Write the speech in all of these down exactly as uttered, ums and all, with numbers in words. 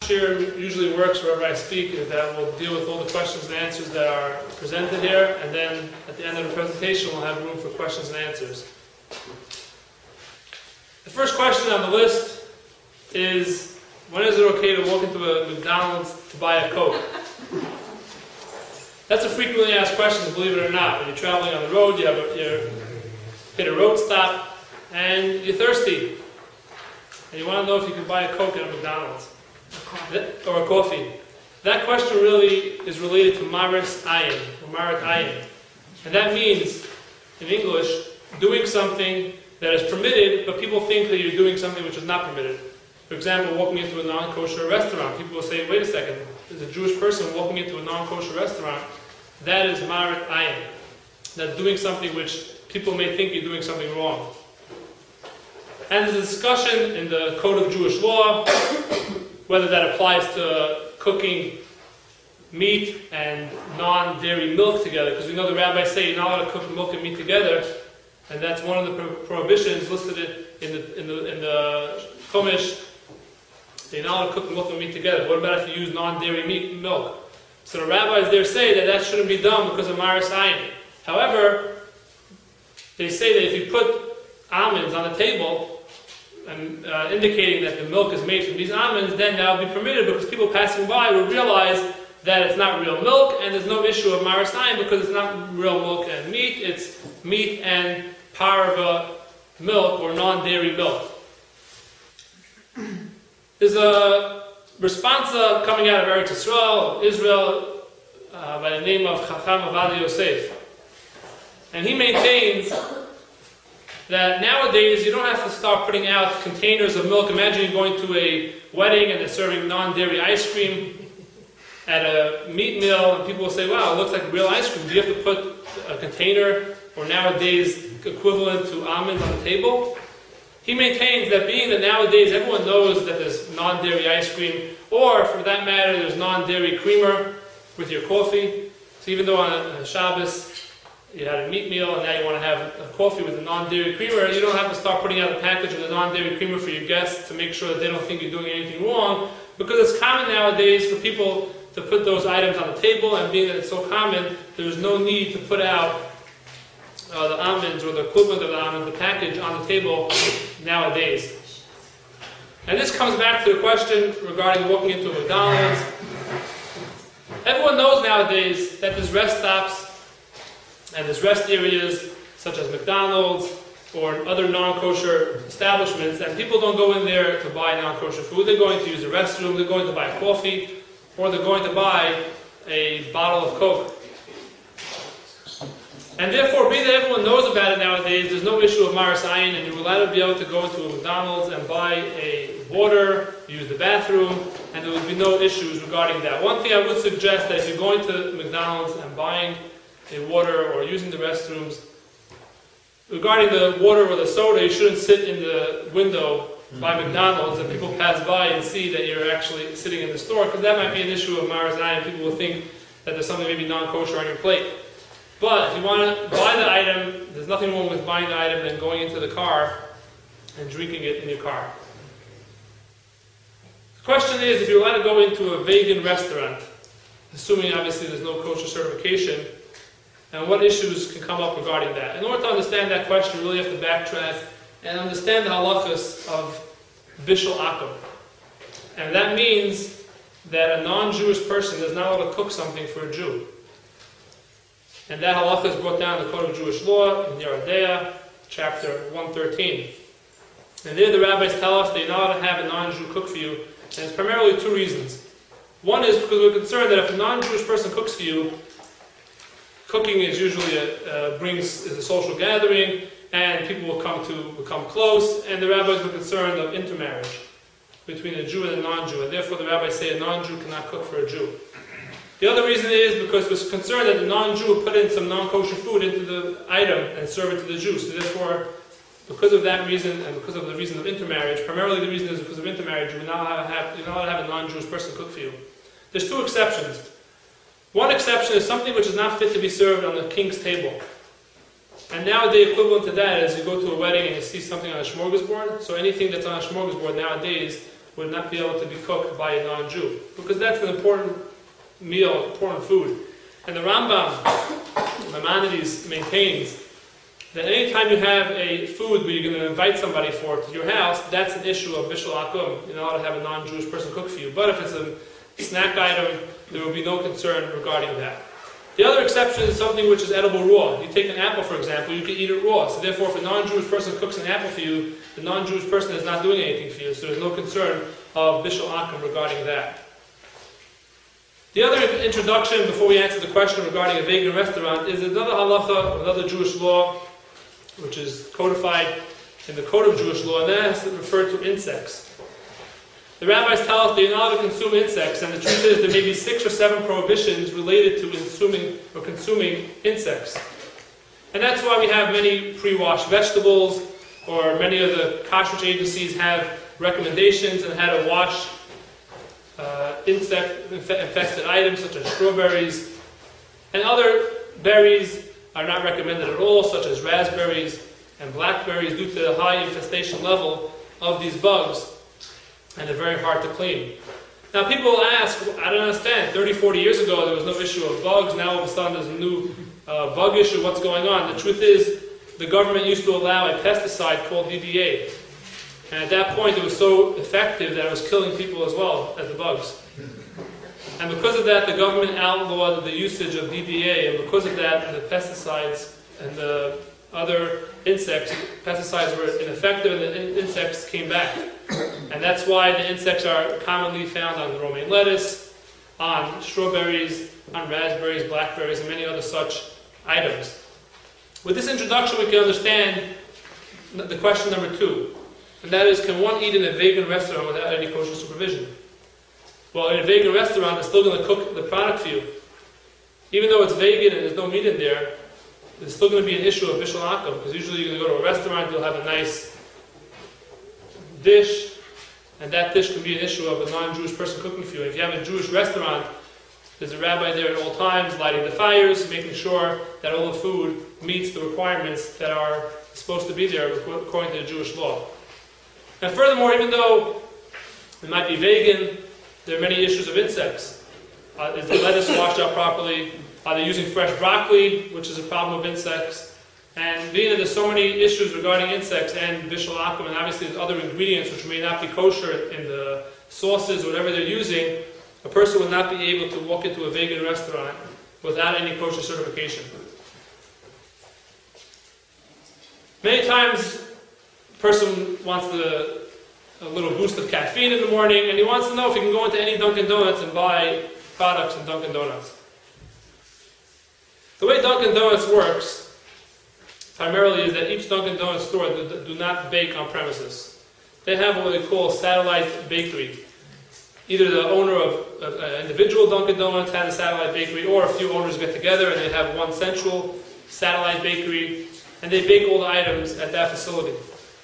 Shir usually works wherever I speak is that we'll deal with all the questions and answers that are presented here, and then at the end of the presentation we'll have room for questions and answers. The first question on the list is, when is it okay to walk into a McDonald's to buy a Coke? That's a frequently asked question, believe it or not. When you're traveling on the road, you have a, you hit a road stop, and you're thirsty, and you want to know if you can buy a Coke at a McDonald's. That, or a coffee. That question really is related to Maris Ayin, or Marat Ayin. And that means, in English, doing something that is permitted, but people think that you're doing something which is not permitted. For example, walking into a non-kosher restaurant. People will say, wait a second, there's a Jewish person walking into a non-kosher restaurant. That is Marat Ayin. That's doing something which people may think you're doing something wrong. And there's a discussion in the Code of Jewish Law whether that applies to cooking meat and non-dairy milk together, because we know the rabbis say you're not allowed to cook milk and meat together, and that's one of the pro- prohibitions listed in the in the in the Chumash. You're not allowed to cook milk and meat together. What about if you use non-dairy meat milk? So the rabbis there say that that shouldn't be done because of Maris Ayin. However, they say that if you put almonds on the table, and uh, indicating that the milk is made from these almonds, then that would be permitted, because people passing by will realize that it's not real milk, and there's no issue of Maris Ayin because it's not real milk and meat, it's meat and parva milk or non-dairy milk. There's a response coming out of Eretz Yisrael, Israel, uh, by the name of Chacham Avad Yosef. And he maintains that nowadays you don't have to start putting out containers of milk. Imagine you're going to a wedding and they're serving non-dairy ice cream at a meat meal, and people will say, wow, it looks like real ice cream. Do you have to put a container, or nowadays equivalent to almonds, on the table? He maintains that being that nowadays everyone knows that there's non-dairy ice cream, or for that matter there's non-dairy creamer with your coffee. So even though on a Shabbos you had a meat meal and now you want to have a coffee with a non-dairy creamer, you don't have to start putting out a package of the non-dairy creamer for your guests to make sure that they don't think you're doing anything wrong, because it's common nowadays for people to put those items on the table, and being that it's so common, there's no need to put out uh, the almonds or the equivalent of the almonds, the package, on the table nowadays. And this comes back to the question regarding walking into a McDonald's. Everyone knows nowadays that there's rest stops and there's rest areas such as McDonald's or other non-kosher establishments, and people don't go in there to buy non-kosher food. They're going to use the restroom, they're going to buy coffee, or they're going to buy a bottle of Coke. And therefore, being that everyone knows about it nowadays, there's no issue of Maris Ayin, and you're allowed to be able to go into a McDonald's and buy a water, use the bathroom, and there would be no issues regarding that. One thing I would suggest, that if you're going to McDonald's and buying a water or using the restrooms, regarding the water or the soda, you shouldn't sit in the window by McDonald's and people pass by and see that you're actually sitting in the store, because that might be an issue of Maris Ayin. People will think that there's something maybe non-kosher on your plate. But if you want to buy the item, there's nothing wrong with buying the item and going into the car and drinking it in your car. The question is, if you're allowed to go into a vegan restaurant, assuming obviously there's no kosher certification, and what issues can come up regarding that. In order to understand that question, you really have to backtrack and understand the halachas of bishul akum. And that means that a non-Jewish person is not allowed to cook something for a Jew. And that halacha is brought down in the Code of Jewish Law, in Yoreh De'ah, chapter one thirteen. And there the rabbis tell us that you're not allowed to have a non-Jew cook for you, and it's primarily two reasons. One is because we're concerned that if a non-Jewish person cooks for you, cooking is usually a, uh, brings is a social gathering, and people will come to become close, and the rabbis were concerned of intermarriage between a Jew and a non-Jew, and therefore the rabbis say a non-Jew cannot cook for a Jew. The other reason is because we're concerned that the non-Jew will put in some non-kosher food into the item and serve it to the Jew. So therefore, because of that reason, and because of the reason of intermarriage, primarily the reason is because of intermarriage, you're not allowed to have, you're not allowed to have a non-Jewish person cook for you. There's two exceptions. One exception is something which is not fit to be served on the king's table. And now the equivalent to that is you go to a wedding and you see something on a smorgasbord. So anything that's on a smorgasbord nowadays would not be able to be cooked by a non-Jew, because that's an important meal, important food. And the Rambam, Maimonides, maintains that anytime you have a food where you're going to invite somebody for to your house, that's an issue of Bishul Akum. You're not allowed to have a non-Jewish person cook for you. But if it's a snack item, there will be no concern regarding that. The other exception is something which is edible raw. You take an apple, for example, you can eat it raw. So therefore, if a non-Jewish person cooks an apple for you, the non-Jewish person is not doing anything for you. So there's no concern of Bishul Akum regarding that. The other introduction, before we answer the question regarding a vegan restaurant, is another halacha, another Jewish law, which is codified in the Code of Jewish Law, and that is referred to insects. The rabbis tell us they're not allowed to consume insects, and the truth is there may be six or seven prohibitions related to consuming or consuming insects. And that's why we have many pre-washed vegetables, or many of the kashrut agencies have recommendations on how to wash uh, insect-infested items such as strawberries, and other berries are not recommended at all, such as raspberries and blackberries, due to the high infestation level of these bugs, and they're very hard to clean. Now people will ask, I don't understand, thirty, forty years ago there was no issue of bugs, now all of a sudden there's a new uh, bug issue, what's going on? The truth is, the government used to allow a pesticide called D D A, and at that point it was so effective that it was killing people as well as the bugs. And because of that, the government outlawed the usage of D D A, and because of that, the pesticides and the other insects, pesticides were ineffective, and the in- insects came back. And that's why the insects are commonly found on romaine lettuce, on strawberries, on raspberries, blackberries, and many other such items. With this introduction, we can understand the question number two, and that is, can one eat in a vegan restaurant without any kosher supervision? Well, in a vegan restaurant, they're still going to cook the product for you. Even though it's vegan and there's no meat in there, there's still going to be an issue of Bishul Akum, because usually you're going to go to a restaurant, you'll have a nice dish, and that dish can be an issue of a non-Jewish person cooking for you. If you have a Jewish restaurant, there's a rabbi there at all times, lighting the fires, making sure that all the food meets the requirements that are supposed to be there according to the Jewish law. And furthermore, even though it might be vegan, there are many issues of insects. Uh, is the lettuce washed out properly? Are they using fresh broccoli, which is a problem of insects? And being that there's so many issues regarding insects and Bishul Akum, and obviously there's other ingredients which may not be kosher in the sauces or whatever they're using, a person would not be able to walk into a vegan restaurant without any kosher certification. Many times, a person wants the, a little boost of caffeine in the morning, and he wants to know if he can go into any Dunkin' Donuts and buy products from Dunkin' Donuts. The way Dunkin' Donuts works, primarily, is that each Dunkin' Donuts store do, do not bake on premises. They have what they call satellite bakery. Either the owner of an individual Dunkin' Donuts has a satellite bakery, or a few owners get together and they have one central satellite bakery, and they bake all the items at that facility.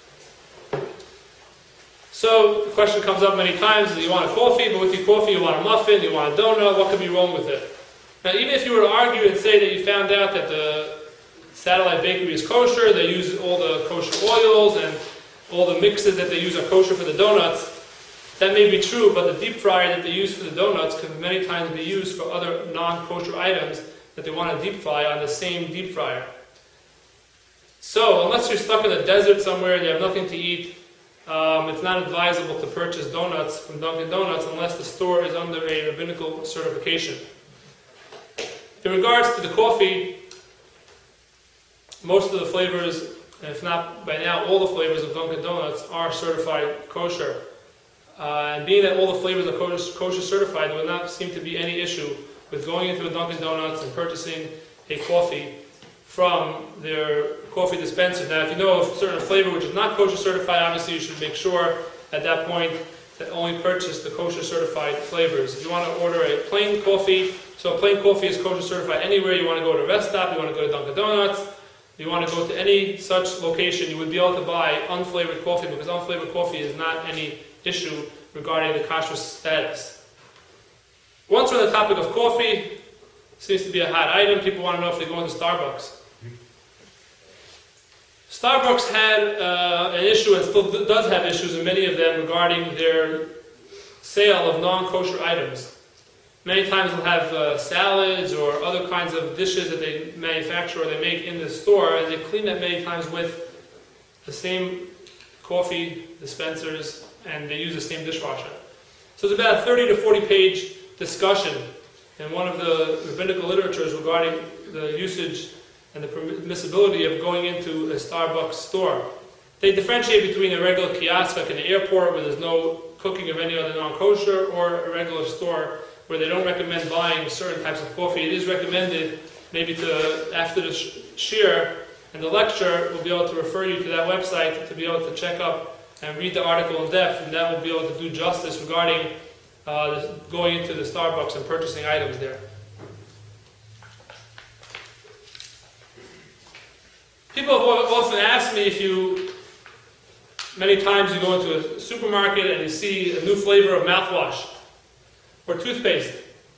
So the question comes up many times: do you want a coffee? But with your coffee, you want a muffin, you want a donut. What could be wrong with it? Now, even if you were to argue and say that you found out that the satellite bakery is kosher, they use all the kosher oils and all the mixes that they use are kosher for the donuts, that may be true, but the deep fryer that they use for the donuts can many times be used for other non-kosher items that they want to deep fry on the same deep fryer. So, unless you're stuck in the desert somewhere and you have nothing to eat, um, it's not advisable to purchase donuts from Dunkin' Donuts unless the store is under a rabbinical certification. In regards to the coffee, most of the flavors, if not by now all the flavors of Dunkin' Donuts, are certified kosher. Uh, and being that all the flavors are kosher, kosher certified, there would not seem to be any issue with going into a Dunkin' Donuts and purchasing a coffee from their coffee dispenser. Now, if you know of a certain flavor which is not kosher certified, obviously you should make sure at that point that only purchase the kosher certified flavors. If you want to order a plain coffee, so plain coffee is kosher certified anywhere. You want to go to a rest stop, you want to go to Dunkin' Donuts, you want to go to any such location, you would be able to buy unflavored coffee, because unflavored coffee is not any issue regarding the kashrut status. Once we're on the topic of coffee, seems to be a hot item. People want to know if they go into Starbucks. Starbucks had uh, an issue, and still does have issues in many of them, regarding their sale of non-kosher items. Many times they'll have uh, salads or other kinds of dishes that they manufacture or they make in the store, and they clean that many times with the same coffee dispensers, and they use the same dishwasher. So it's about a thirty to forty page discussion in one of the rabbinical literatures regarding the usage and the permissibility of going into a Starbucks store. They differentiate between a regular kiosk like in the airport where there's no cooking of any other non-kosher, or a regular store where they don't recommend buying certain types of coffee. It is recommended maybe to, after the sh- shir and the lecture, we'll be able to refer you to that website to be able to check up and read the article in depth, and that will be able to do justice regarding uh, going into the Starbucks and purchasing items there. People have often asked me if you, many times you go into a supermarket and you see a new flavor of mouthwash or toothpaste.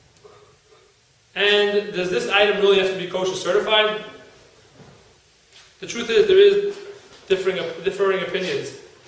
And does this item really have to be kosher certified? The truth is there is differing, differing opinions.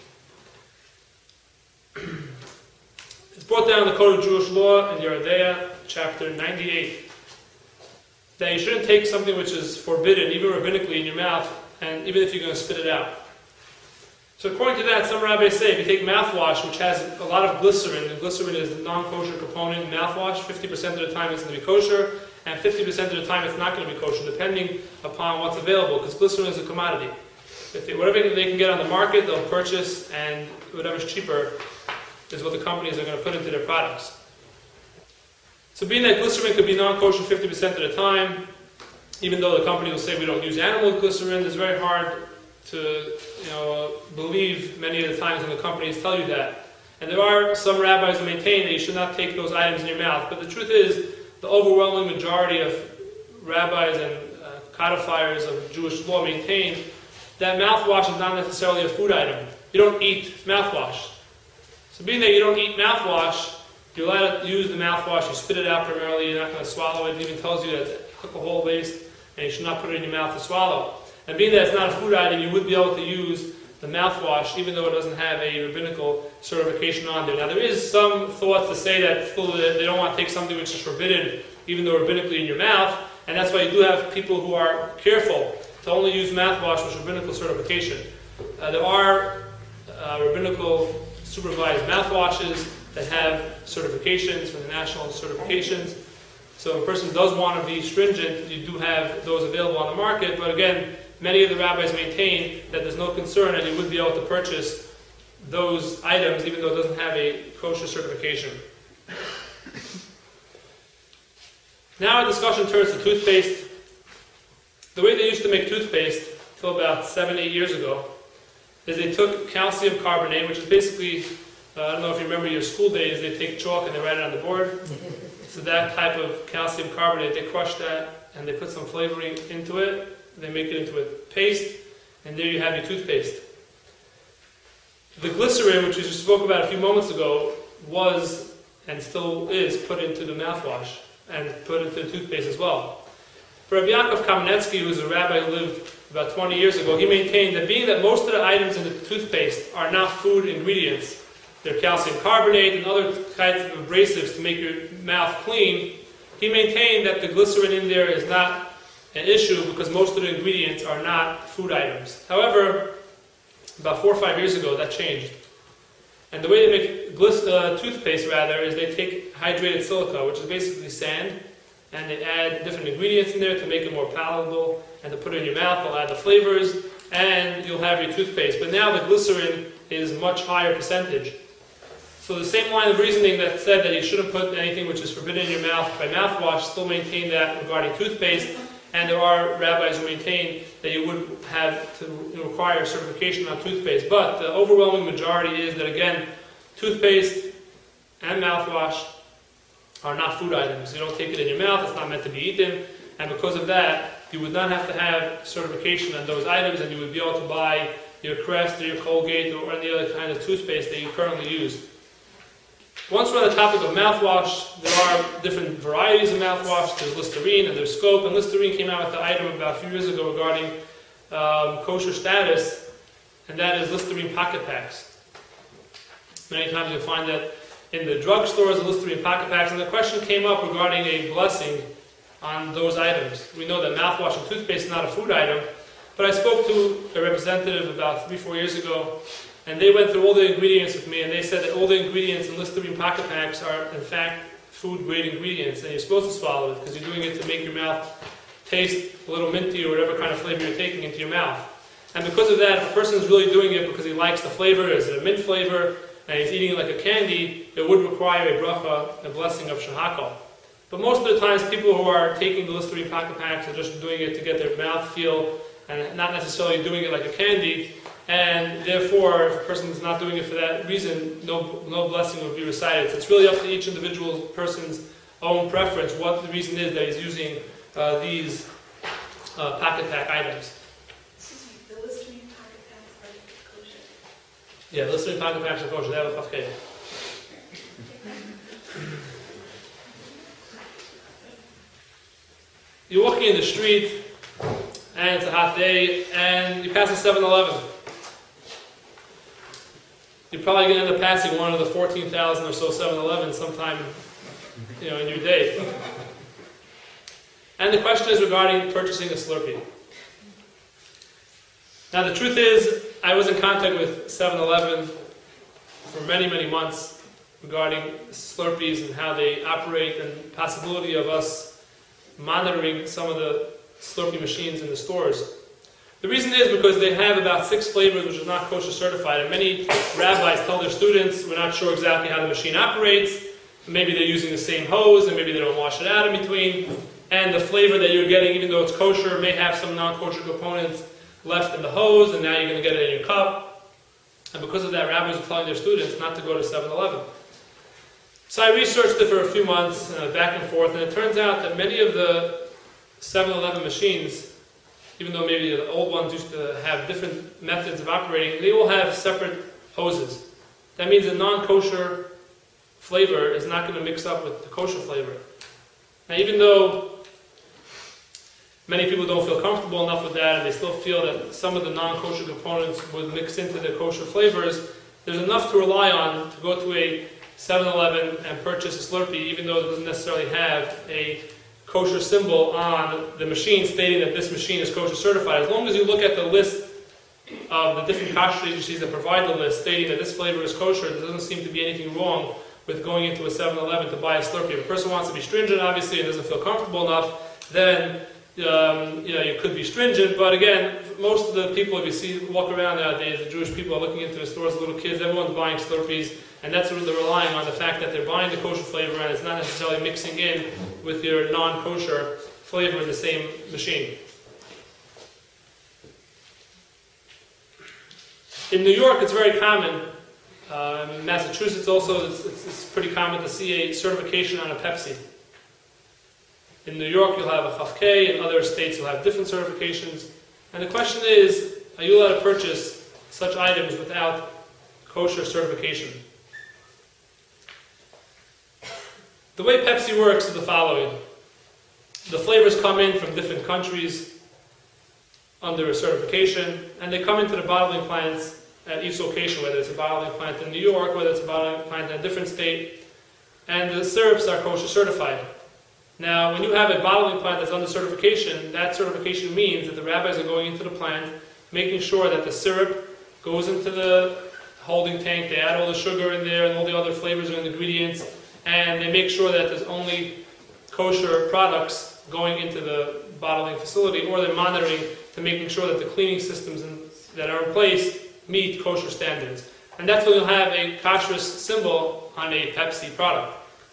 It's brought down in the Code of Jewish Law in Yoreh De'ah, chapter ninety-eight, that you shouldn't take something which is forbidden, even rabbinically, in your mouth, and even if you're going to spit it out. So according to that, some rabbis say if you take mouthwash, which has a lot of glycerin, and glycerin is the non-kosher component in mouthwash, fifty percent of the time it's going to be kosher, and fifty percent of the time it's not going to be kosher, depending upon what's available, because glycerin is a commodity. If they, whatever they can get on the market, they'll purchase, and whatever's cheaper is what the companies are going to put into their products. So being that glycerin could be non-kosher fifty percent of the time, even though the company will say we don't use animal glycerin, it's very hard to you know, believe many of the times when the companies tell you that. And there are some rabbis who maintain that you should not take those items in your mouth. But the truth is, the overwhelming majority of rabbis and uh, codifiers of Jewish law maintain that mouthwash is not necessarily a food item. You don't eat mouthwash. So being that you don't eat mouthwash, you're allowed to use the mouthwash, you spit it out primarily, you're not going to swallow it. It even tells you that it's alcohol based, and you should not put it in your mouth to swallow. And being that it's not a food item, you would be able to use the mouthwash, even though it doesn't have a rabbinical certification on there. Now, there is some thought to say that still they don't want to take something which is forbidden, even though rabbinically in your mouth, and that's why you do have people who are careful to only use mouthwash with rabbinical certification. Uh, there are uh, rabbinical supervised mouthwashes that have certifications from the national certifications. So if a person does want to be stringent, you do have those available on the market, but again, many of the rabbis maintain that there's no concern and you would be able to purchase those items even though it doesn't have a kosher certification. Now our discussion turns to toothpaste. The way they used to make toothpaste until about seven, eight years ago is they took calcium carbonate, which is basically, uh, I don't know if you remember your school days, they take chalk and they write it on the board. So that type of calcium carbonate, they crush that and they put some flavoring into it. They make it into a paste, and there you have your toothpaste. The glycerin, which we just spoke about a few moments ago, was and still is put into the mouthwash and put into the toothpaste as well. For Rabbi Yaakov Kamenetsky, who was a rabbi who lived about twenty years ago, he maintained that being that most of the items in the toothpaste are not food ingredients, they're calcium carbonate and other kinds of abrasives to make your mouth clean, he maintained that the glycerin in there is not an issue because most of the ingredients are not food items. However, about four or five years ago, that changed. And the way they make glyc- uh, toothpaste, rather, is they take hydrated silica, which is basically sand, and they add different ingredients in there to make it more palatable, and to put it in your mouth, they'll add the flavors, and you'll have your toothpaste. But now the glycerin is much higher percentage. So the same line of reasoning that said that you shouldn't put anything which is forbidden in your mouth by mouthwash still maintain that regarding toothpaste. And there are rabbis who maintain that you would have to require certification on toothpaste. But the overwhelming majority is that, again, toothpaste and mouthwash are not food items. You don't take it in your mouth, it's not meant to be eaten. And because of that, you would not have to have certification on those items, and you would be able to buy your Crest or your Colgate or any other kind of toothpaste that you currently use. Once we're on the topic of mouthwash, there are different varieties of mouthwash. There's Listerine and there's Scope. And Listerine came out with the item about a few years ago regarding um, kosher status, and that is Listerine pocket packs. Many times you'll find that in the drugstores, the Listerine pocket packs, and the question came up regarding a blessing on those items. We know that mouthwash and toothpaste is not a food item, but I spoke to a representative about three, four years ago, and they went through all the ingredients with me, and they said that all the ingredients in Listerine pocket packs are, in fact, food-grade ingredients, and you're supposed to swallow it because you're doing it to make your mouth taste a little minty or whatever kind of flavor you're taking into your mouth. And because of that, if a person is really doing it because he likes the flavor, is it a mint flavor, and he's eating it like a candy, it would require a bracha, a blessing of shehakol. But most of the times, people who are taking the Listerine pocket packs are just doing it to get their mouth feel, and not necessarily doing it like a candy. And therefore, if a person is not doing it for that reason, no no blessing would be recited. So it's really up to each individual person's own preference what the reason is that he's using uh, these uh, pocket pack items. Excuse me, the Listerine pocket packs are kosher? Yeah, the Listerine pocket packs are kosher. They have a chafkei. You're walking in the street, and it's a hot day, and you pass a seven eleven. You're probably going to end up passing one of the fourteen thousand or so seven elevens sometime, you know, in your day. And the question is regarding purchasing a Slurpee. Now the truth is, I was in contact with seven eleven for many, many months regarding Slurpees and how they operate and the possibility of us monitoring some of the Slurpee machines in the stores. The reason is because they have about six flavors which is not kosher certified, and many rabbis tell their students, we're not sure exactly how the machine operates, maybe they're using the same hose, and maybe they don't wash it out in between, and the flavor that you're getting, even though it's kosher, may have some non-kosher components left in the hose, and now you're going to get it in your cup. And because of that, rabbis are telling their students not to go to seven eleven. So I researched it for a few months, uh, back and forth, and it turns out that many of the seven eleven machines, even though maybe the old ones used to have different methods of operating, they all have separate hoses. That means a non-kosher flavor is not going to mix up with the kosher flavor. Now, even though many people don't feel comfortable enough with that, and they still feel that some of the non-kosher components would mix into the kosher flavors, there's enough to rely on to go to a seven eleven and purchase a Slurpee, even though it doesn't necessarily have a kosher symbol on the machine stating that this machine is kosher certified. As long as you look at the list of the different kosher agencies that provide the list stating that this flavor is kosher, there doesn't seem to be anything wrong with going into a seven eleven to buy a Slurpee. If a person wants to be stringent, obviously, and doesn't feel comfortable enough, then um, you know, you could be stringent. But again, most of the people, if you see walk around nowadays, the Jewish people are looking into the stores, little kids, everyone's buying Slurpees, and that's what they're relying on, the fact that they're buying the kosher flavor and it's not necessarily mixing in with your non-kosher flavor in the same machine. In New York, it's very common. Uh, in Massachusetts also, it's, it's, it's pretty common to see a certification on a Pepsi. In New York, you'll have a chafkei. In other states, you'll have different certifications. And the question is, are you allowed to purchase such items without kosher certification? The way Pepsi works is the following. The flavors come in from different countries under a certification, and they come into the bottling plants at each location, whether it's a bottling plant in New York, whether it's a bottling plant in a different state, and the syrups are kosher certified. Now, when you have a bottling plant that's under certification, that certification means that the rabbis are going into the plant, making sure that the syrup goes into the holding tank, they add all the sugar in there and all the other flavors and ingredients, and they make sure that there's only kosher products going into the bottling facility, or they're monitoring to making sure that the cleaning systems in, that are in place meet kosher standards. And that's when you'll have a kashrus symbol on a Pepsi product.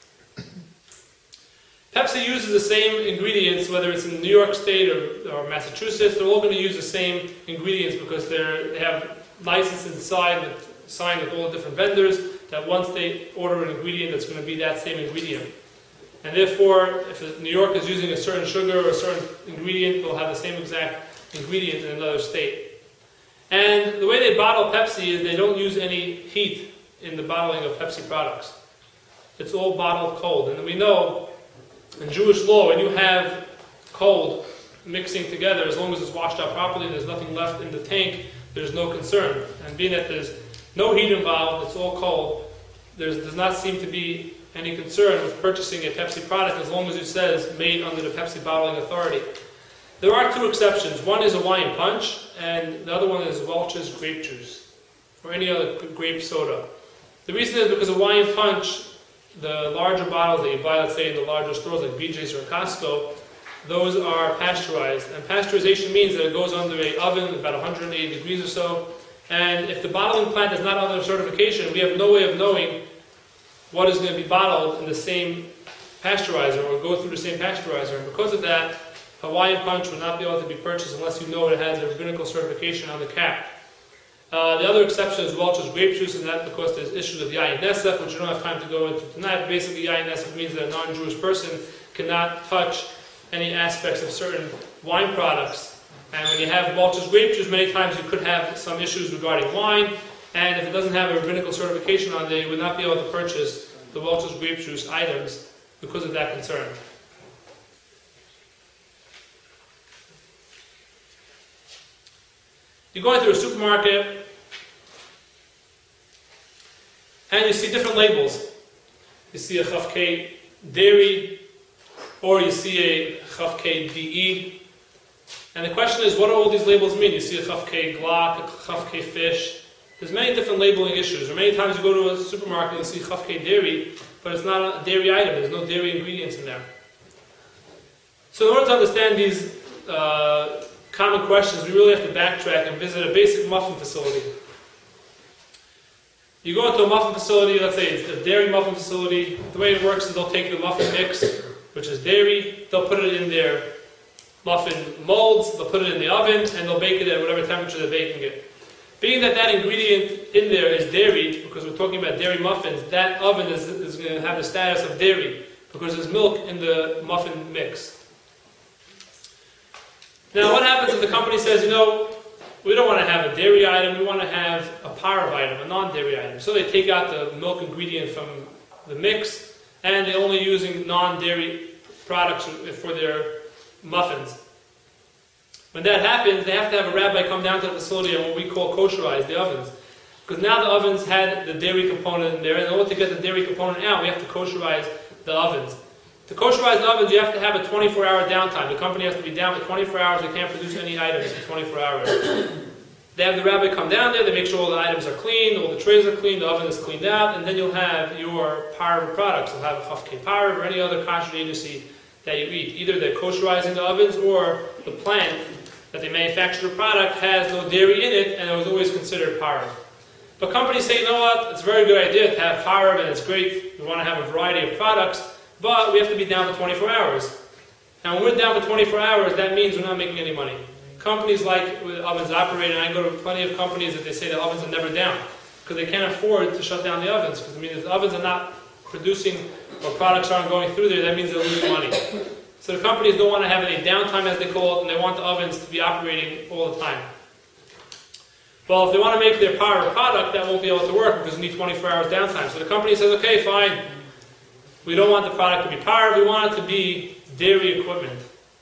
Pepsi uses the same ingredients, whether it's in New York State or, or Massachusetts. They're all going to use the same ingredients because they're, they have licenses inside with, signed with all the different vendors, that once they order an ingredient, that's going to be that same ingredient. And therefore, if New York is using a certain sugar or a certain ingredient, they'll have the same exact ingredient in another state. And the way they bottle Pepsi is they don't use any heat in the bottling of Pepsi products. It's all bottled cold. And we know in Jewish law, when you have cold mixing together, as long as it's washed out properly and there's nothing left in the tank, there's no concern. And being that there's no heat involved, it's all cold, there does not seem to be any concern with purchasing a Pepsi product as long as it says made under the Pepsi Bottling Authority. There are two exceptions. One is Hawaiian Punch, and the other one is Welch's grape juice, or any other grape soda. The reason is because Hawaiian Punch, the larger bottles that you buy, let's say in the larger stores like B J's or Costco, those are pasteurized. And pasteurization means that it goes under an oven about one hundred eighty degrees or so. And if the bottling plant is not under certification, we have no way of knowing what is going to be bottled in the same pasteurizer or go through the same pasteurizer. And because of that, Hawaiian Punch will not be able to be purchased unless you know it has a rabbinical certification on the cap. Uh, the other exception is Welch's grape juice, and that's because there's issues of Yayin Nesef, which we don't have time to go into tonight. Basically, Yayin Nesef means that a non-Jewish person cannot touch any aspects of certain wine products. And when you have Welch's grape juice, many times you could have some issues regarding wine, and if it doesn't have a rabbinical certification on there, you would not be able to purchase the Welch's grape juice items because of that concern. You're going through a supermarket, and you see different labels. You see a Chafkei dairy, or you see a Chafkei D E. And the question is, what do all these labels mean? You see a Chafkei glak, a Chafkei fish. There's many different labeling issues. Or many times you go to a supermarket and you see Chafkei dairy, but it's not a dairy item. There's no dairy ingredients in there. So in order to understand these uh, common questions, we really have to backtrack and visit a basic muffin facility. You go into a muffin facility, let's say it's a dairy muffin facility. The way it works is they'll take the muffin mix, which is dairy, they'll put it in their muffin molds, they'll put it in the oven, and they'll bake it at whatever temperature they're baking it. Being that that ingredient in there is dairy, because we're talking about dairy muffins, that oven is, is going to have the status of dairy, because there's milk in the muffin mix. Now, what happens if the company says, you know, we don't want to have a dairy item, we want to have a parve item, a non-dairy item. So they take out the milk ingredient from the mix, and they're only using non-dairy products for their muffins. When that happens, they have to have a rabbi come down to the facility and what we call kosherize the ovens. Because now the ovens had the dairy component in there, and in order to get the dairy component out, we have to kosherize the ovens. To kosherize the ovens, you have to have a twenty-four hour downtime. The company has to be down for twenty-four hours. They can't produce any items in twenty-four hours. They have the rabbi come down there, they make sure all the items are clean, all the trays are clean, the oven is cleaned out, and then you'll have your parve products. You'll have a chafkei parve or any other kosher agency that you eat. Either they're kosherizing the ovens, or the plant that they manufacture the product has no dairy in it, and it was always considered parve. But companies say, you know what, it's a very good idea to have parve, and it's great, we want to have a variety of products, but we have to be down for twenty-four hours. Now when we're down for twenty-four hours, that means we're not making any money. Companies like ovens operate, and I go to plenty of companies that they say the ovens are never down, because they can't afford to shut down the ovens, because I mean, if the ovens are not producing, or products aren't going through there, that means they're losing money. So the companies don't want to have any downtime, as they call it, and they want the ovens to be operating all the time. Well, if they want to make their power product, that won't be able to work because we need twenty-four hours downtime. So the company says, okay, fine, we don't want the product to be power, we want it to be dairy equipment.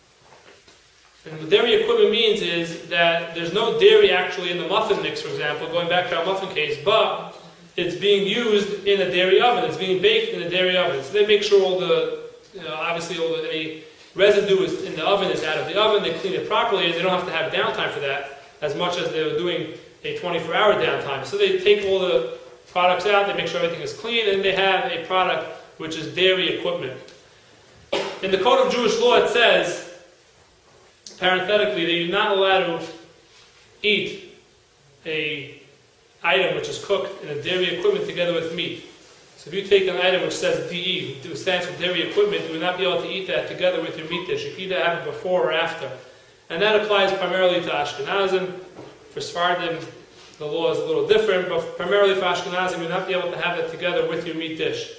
And what dairy equipment means is that there's no dairy actually in the muffin mix, for example, going back to our muffin case, but it's being used in a dairy oven. It's being baked in a dairy oven. So they make sure all the, you know, obviously all the any residue is in the oven is out of the oven. They clean it properly, and they don't have to have downtime for that as much as they were doing a twenty-four hour downtime. So they take all the products out, they make sure everything is clean, and they have a product which is dairy equipment. In the Code of Jewish Law it says, parenthetically, that you're not allowed to eat a item which is cooked in a dairy equipment together with meat. So if you take an item which says D E, which stands for dairy equipment, you will not be able to eat that together with your meat dish. You can either have it before or after. And that applies primarily to Ashkenazim. For Sephardim, the law is a little different, but primarily for Ashkenazim, you'll not be able to have it together with your meat dish.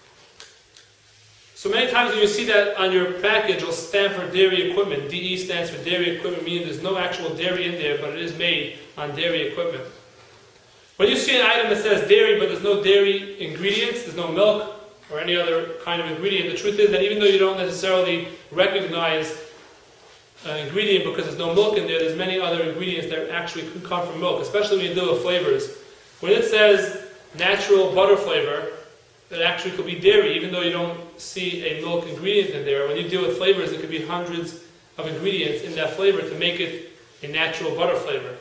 So many times when you see that on your package, it'll stand for dairy equipment. D E stands for dairy equipment, meaning there's no actual dairy in there, but it is made on dairy equipment. When you see an item that says dairy, but there's no dairy ingredients, there's no milk or any other kind of ingredient, the truth is that even though you don't necessarily recognize an ingredient because there's no milk in there, there's many other ingredients that actually could come from milk, especially when you deal with flavors. When it says natural butter flavor, it actually could be dairy, even though you don't see a milk ingredient in there. When you deal with flavors, there could be hundreds of ingredients in that flavor to make it a natural butter flavor.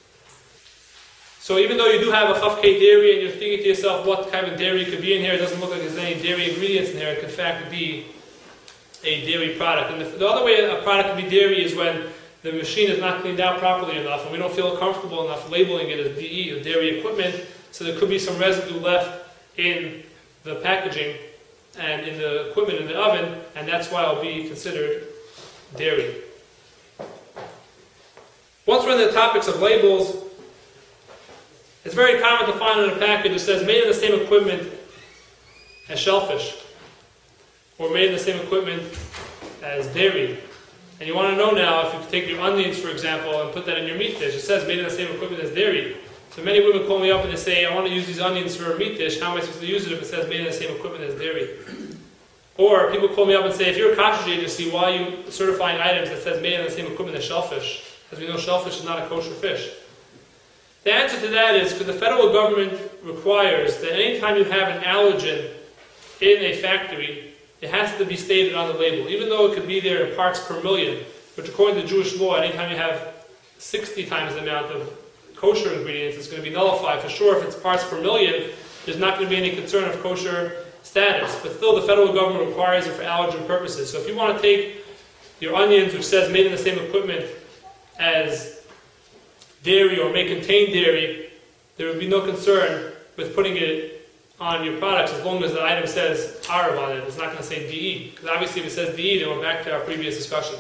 So even though you do have a chafkei dairy and you're thinking to yourself what kind of dairy could be in here, it doesn't look like there's any dairy ingredients in there, it could in fact be a dairy product. And the, the other way a product could be dairy is when the machine is not cleaned out properly enough and we don't feel comfortable enough labeling it as D E, or dairy equipment, so there could be some residue left in the packaging and in the equipment in the oven, and that's why it'll be considered dairy. Once we're on the topics of labels, it's very common to find on a package that says made in the same equipment as shellfish, or made in the same equipment as dairy. And you want to know now, if you take your onions, for example, and put that in your meat dish, it says made in the same equipment as dairy. So many women call me up and they say, I want to use these onions for a meat dish. How am I supposed to use it if it says made in the same equipment as dairy? Or people call me up and say, if you're a kosher agency, why are you certifying items that says made in the same equipment as shellfish? As we know, shellfish is not a kosher fish. The answer to that is because the federal government requires that anytime you have an allergen in a factory, it has to be stated on the label, even though it could be there in parts per million, which according to Jewish law, anytime you have sixty times the amount of kosher ingredients, it's going to be nullified. For sure, if it's parts per million, there's not going to be any concern of kosher status. But still, the federal government requires it for allergen purposes. So if you want to take your onions, which says made in the same equipment as dairy or may contain dairy, there would be no concern with putting it on your products as long as the item says Arab on it. It's not going to say D E. Because obviously if it says D E, then we're back to our previous discussion.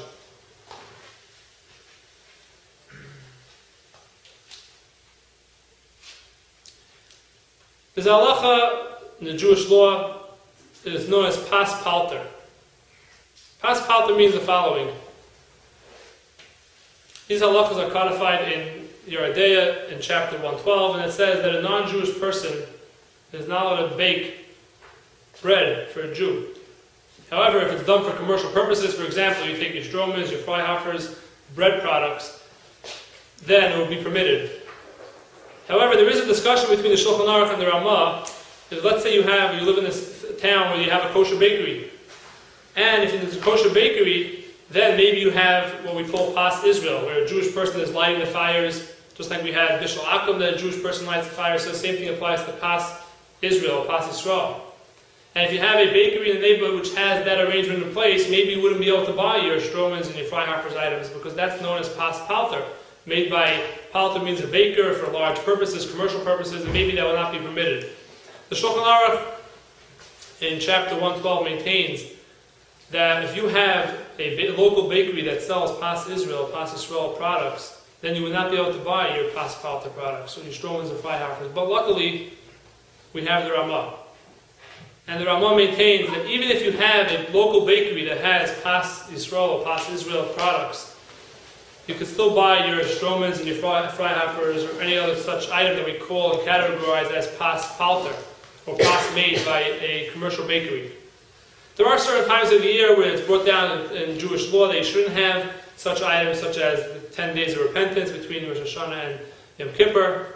There's a halacha in the Jewish law that is known as pas palter. Pas palter means the following. These halachas are codified in Yoreh De'ah in chapter one twelve, and it says that a non-Jewish person is not allowed to bake bread for a Jew. However, if it's done for commercial purposes, for example, you take your stromans, your freihoffers, bread products, then it will be permitted. However, there is a discussion between the Shulchan Aruch and the Ramah. Is let's say you have, you live in this town where you have a kosher bakery, and if it's a kosher bakery, then maybe you have what we call Pas Israel, where a Jewish person is lighting the fires, just like we had Bishul Akum, that a Jewish person lights the fire. So the same thing applies to Pas Israel, Pas Yisrael. And if you have a bakery in the neighborhood which has that arrangement in place, maybe you wouldn't be able to buy your stromans and your freihoffers items, because that's known as Pas Palter. Made by, palter means a baker for large purposes, commercial purposes, and maybe that will not be permitted. The Shulchan Aruch in chapter one twelve maintains that if you have a ba- local bakery that sells Pas Israel, Pas Yisrael products, then you would not be able to buy your Pas Palter products, so your stromans and freihoffers. But luckily, we have the Ramah. And the Ramah maintains that even if you have a local bakery that has Pas Yisrael or Pas Israel products, you can still buy your stromans and your freihoffers or any other such item that we call and categorize as Pas Palter, or Pas made by a commercial bakery. There are certain times of the year where it's brought down in, in Jewish law that you shouldn't have such items, such as the ten days of repentance between Rosh Hashanah and Yom Kippur.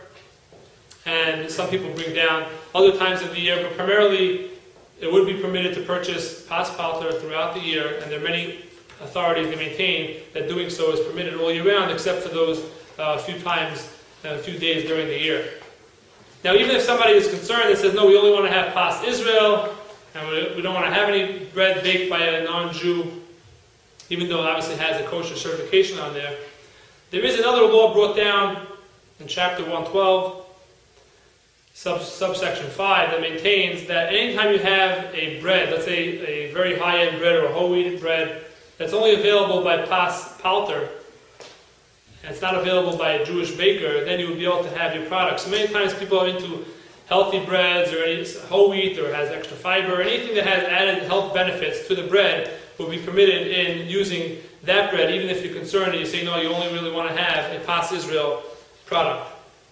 And some people bring down other times of the year, but primarily it would be permitted to purchase Pas Palter throughout the year, and there are many authorities that maintain that doing so is permitted all year round, except for those uh, few times, a uh, few days during the year. Now, even if somebody is concerned and says, no, we only want to have Pas Israel, and we, we don't want to have any bread baked by a non-Jew, even though it obviously has a kosher certification on there, there is another law brought down in chapter one twelve, sub, subsection five, that maintains that anytime you have a bread, let's say a very high-end bread or a whole wheat bread, that's only available by Pas Palter, and it's not available by a Jewish baker, then you will be able to have your products. So many times people are into healthy breads or any whole wheat or has extra fiber, or anything that has added health benefits to the bread will be permitted in using that bread, even if you're concerned and you say, no, you only really want to have a Pas Israel product.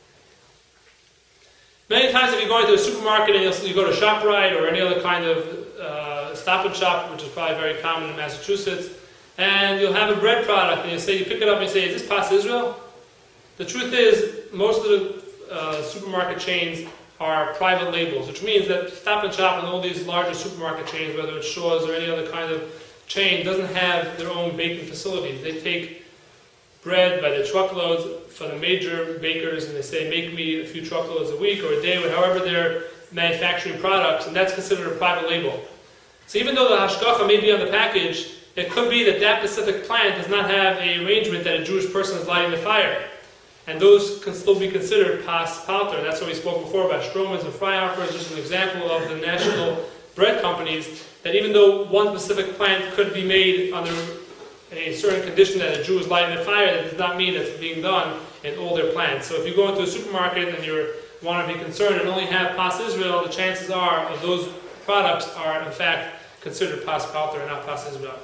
Many times if you go into a supermarket and you go to ShopRite or any other kind of uh, Stop and Shop, which is probably very common in Massachusetts, and you'll have a bread product and you say, you pick it up and you say, is this Pas Israel? The truth is, most of the uh, supermarket chains are private labels, which means that Stop and Shop and all these larger supermarket chains, whether it's Shaw's or any other kind of chain, doesn't have their own baking facilities. They take bread by the truckloads for the major bakers, and they say, make me a few truckloads a week or a day, or however they're manufacturing products, and that's considered a private label. So even though the hashgacha may be on the package, it could be that that specific plant does not have an arrangement that a Jewish person is lighting the fire. And those can still be considered pas palter. That's what we spoke before about Stroman's and Freihofer, just an example of the national bread companies, that even though one specific plant could be made under a certain condition that a Jew is lighting the fire, that does not mean it's being done in all their plants. So if you go into a supermarket and you want to be concerned and only have Pas Israel, the chances are of those products are in fact considered pas palter and not pas Israel.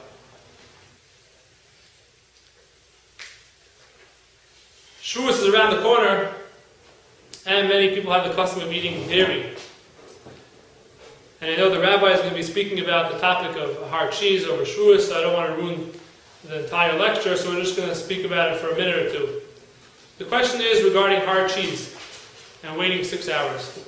Shavuos is around the corner, and many people have the custom of eating dairy. And I know the rabbi is going to be speaking about the topic of hard cheese over Shavuos, so I don't want to ruin the entire lecture, so we're just going to speak about it for a minute or two. The question is regarding hard cheese and waiting six hours.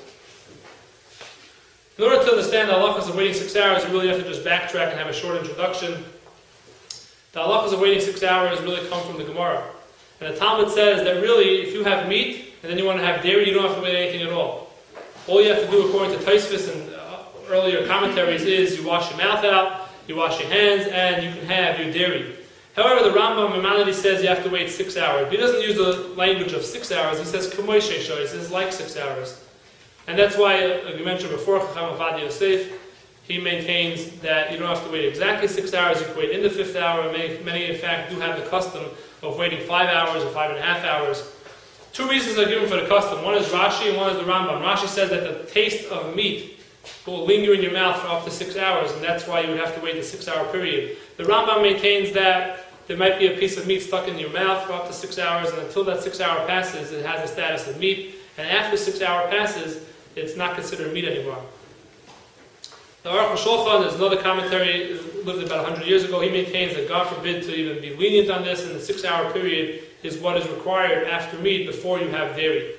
In order to understand the halachas of waiting six hours, you really have to just backtrack and have a short introduction. The halachas of waiting six hours really come from the Gemara. And the Talmud says that really, if you have meat and then you want to have dairy, you don't have to wait anything at all. All you have to do, according to Tosfos and uh, earlier commentaries, is you wash your mouth out, you wash your hands, and you can have your dairy. However, the Rambam Maimonides says you have to wait six hours. But he doesn't use the language of six hours. He says K'moy sheisho. He says like six hours. And that's why, uh, like we mentioned before, Chacham Avad Yosef, he maintains that you don't have to wait exactly six hours. You can wait in the fifth hour. Many, many, in fact, do have the custom of waiting five hours or five and a half hours. Two reasons are given for the custom. One is Rashi and one is the Rambam. Rashi says that the taste of meat will linger in your mouth for up to six hours, and that's why you would have to wait the six-hour period. The Rambam maintains that there might be a piece of meat stuck in your mouth for up to six hours, and until that six hour passes, it has the status of meat, and after six hour passes, it's not considered meat anymore. The Aruch HaShulchan, there's another commentary, lived about one hundred years ago, he maintains that God forbid to even be lenient on this, and the six-hour period is what is required after meat before you have dairy.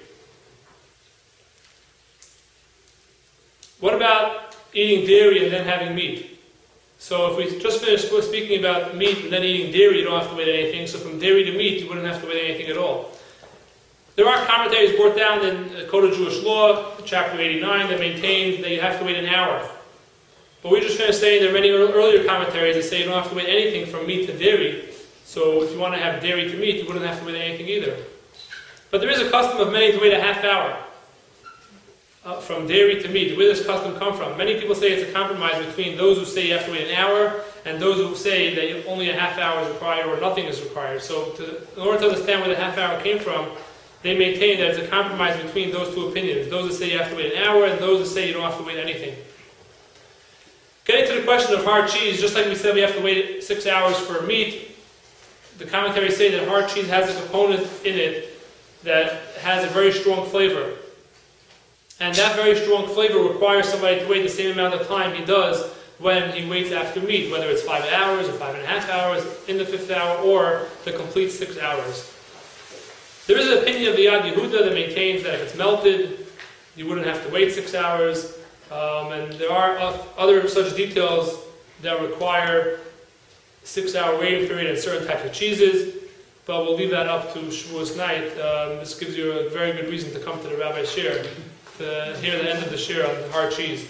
What about eating dairy and then having meat? So if we just finished speaking about meat and then eating dairy, you don't have to wait anything. So from dairy to meat, you wouldn't have to wait anything at all. There are commentaries brought down in the Code of Jewish Law, chapter eighty-nine, that maintains that you have to wait an hour. But we just finished saying there are many earlier commentaries that say you don't have to wait anything from meat to dairy. So if you want to have dairy to meat, you wouldn't have to wait anything either. But there is a custom of many to wait a half hour. Uh, from dairy to meat. Where does this custom come from? Many people say it's a compromise between those who say you have to wait an hour and those who say that only a half hour is required or nothing is required. So to, in order to understand where the half hour came from, they maintain that it's a compromise between those two opinions. Those that say you have to wait an hour and those that say you don't have to wait anything. Getting to the question of hard cheese, just like we said we have to wait six hours for meat, the commentaries say that hard cheese has a component in it that has a very strong flavor. And that very strong flavor requires somebody to wait the same amount of time he does when he waits after meat, whether it's five hours or five and a half hours in the fifth hour or the complete six hours. There is an opinion of the Yad Yehuda that maintains that if it's melted, you wouldn't have to wait six hours. Um, and there are other such details that require six-hour waiting period in certain types of cheeses, but we'll leave that up to Shavuos night. Um, this gives you a very good reason to come to the Rabbi's Shir, to hear the end of the Shir on hard cheese.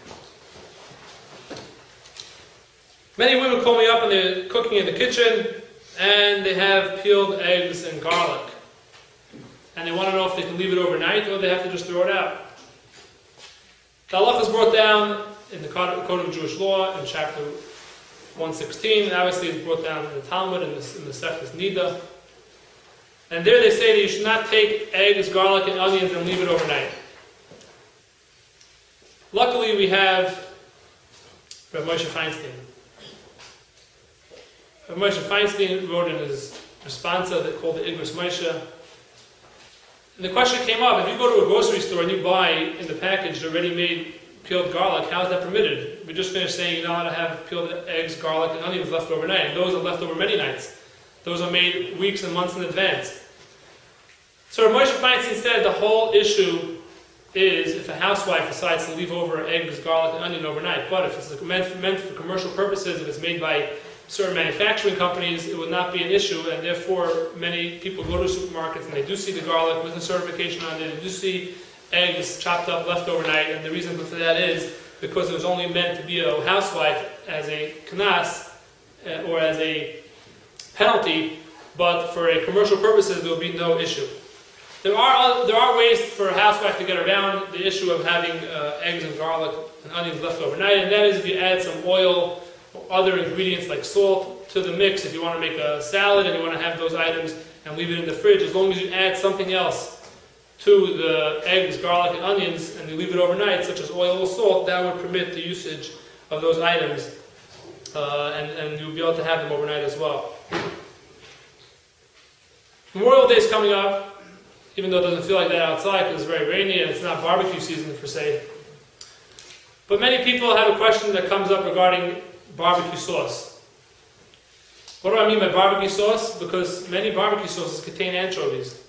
Many women call me up and they're cooking in the kitchen, and they have peeled eggs and garlic. And they want to know if they can leave it overnight or they have to just throw it out. The halach is brought down in the Code of Jewish Law in chapter one sixteen, and obviously it's brought down in the Talmud in the, in the Sefes Nida. And there they say that you should not take eggs, garlic, and onions and leave it overnight. Luckily we have Rav Moshe Feinstein. Rav Moshe Feinstein wrote in his responsa that called the Igros Moshe. And the question came up, if you go to a grocery store and you buy in the package already made peeled garlic, how is that permitted? We just finished saying you're not allowed to have peeled eggs, garlic, and onions left overnight. And those are left over many nights. Those are made weeks and months in advance. So Rav Moshe Feinstein said the whole issue is if a housewife decides to leave over eggs, garlic, and onion overnight. But if it's meant, meant for commercial purposes, if it's made by certain manufacturing companies, it would not be an issue, and therefore many people go to supermarkets and they do see the garlic with a certification on it, they do see eggs chopped up, left overnight, and the reason for that is because it was only meant to be a housewife as a knas, uh, or as a penalty, but for a commercial purposes there will be no issue. There are there are ways for a housewife to get around the issue of having uh, eggs and garlic and onions left overnight, and that is if you add some oil or other ingredients like salt to the mix. If you want to make a salad and you want to have those items and leave it in the fridge, as long as you add something else to the eggs, garlic, and onions and you leave it overnight, such as oil or salt, that would permit the usage of those items, uh, and, and you'll be able to have them overnight as well. Memorial Day is coming up. Even though it doesn't feel like that outside because it's very rainy and it's not barbecue season per se. But many people have a question that comes up regarding barbecue sauce. What do I mean by barbecue sauce? Because many barbecue sauces contain anchovies.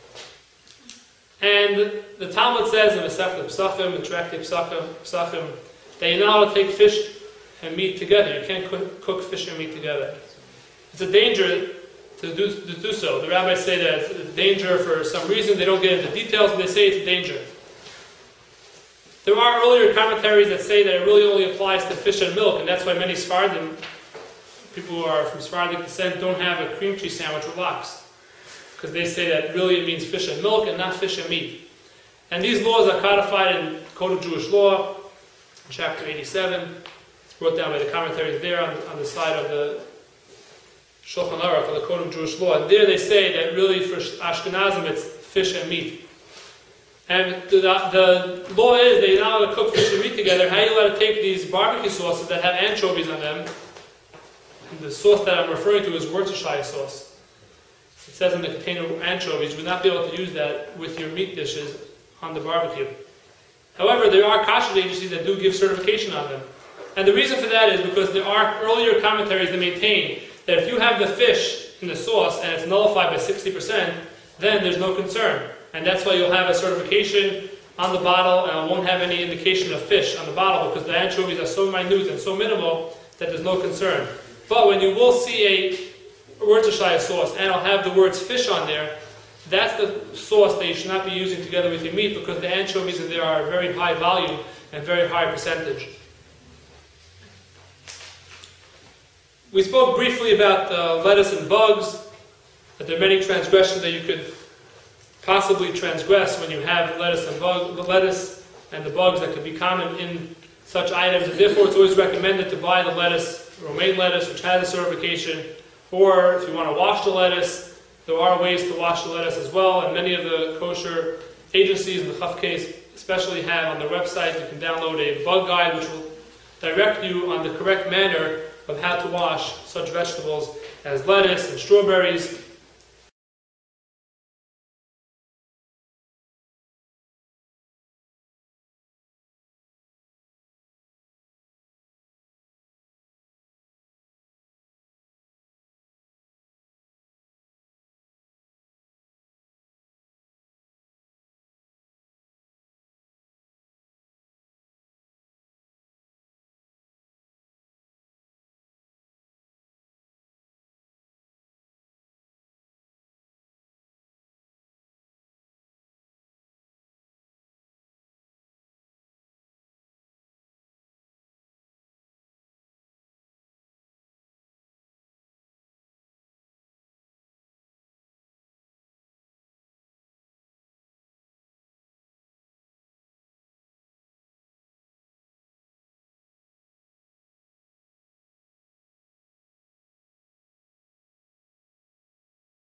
And the Talmud says in Masechet Pesachim, in Tractate Pesachim, that you're not allowed to take fish and meat together. You can't cook, cook fish and meat together. It's a danger To do, to do so. The rabbis say that it's a danger for some reason. They don't get into details, but they say it's a danger. There are earlier commentaries that say that it really only applies to fish and milk, and that's why many Sephardim, people who are from Sephardic descent, don't have a cream cheese sandwich with lox. Because they say that really it means fish and milk and not fish and meat. And these laws are codified in Code of Jewish Law, chapter eighty-seven. It's brought down by the commentaries there on, on the side of the Shulchan Aruch, on the Code of Jewish Law. And there they say that really for Ashkenazim it's fish and meat. And the, the law is that you're not allowed to cook fish and meat together. How are you allowed to take these barbecue sauces that have anchovies on them? And the sauce that I'm referring to is Worcestershire sauce. It says in the container anchovies. You would not be able to use that with your meat dishes on the barbecue. However, there are kashrut agencies that do give certification on them. And the reason for that is because there are earlier commentaries that maintain that if you have the fish in the sauce and it's nullified by sixty percent, then there's no concern. And that's why you'll have a certification on the bottle and it won't have any indication of fish on the bottle because the anchovies are so minute and so minimal that there's no concern. But when you will see a Worcestershire sauce and it'll have the words fish on there, that's the sauce that you should not be using together with your meat because the anchovies in there are very high volume and very high percentage. We spoke briefly about uh, lettuce and bugs, that there are many transgressions that you could possibly transgress when you have lettuce and bug, lettuce and the bugs that could be common in such items, and therefore it's always recommended to buy the lettuce, romaine lettuce, which has a certification, or if you want to wash the lettuce, there are ways to wash the lettuce as well, and many of the kosher agencies in the Chaf case especially have on their website, you can download a bug guide which will direct you on the correct manner of how to wash such vegetables as lettuce and strawberries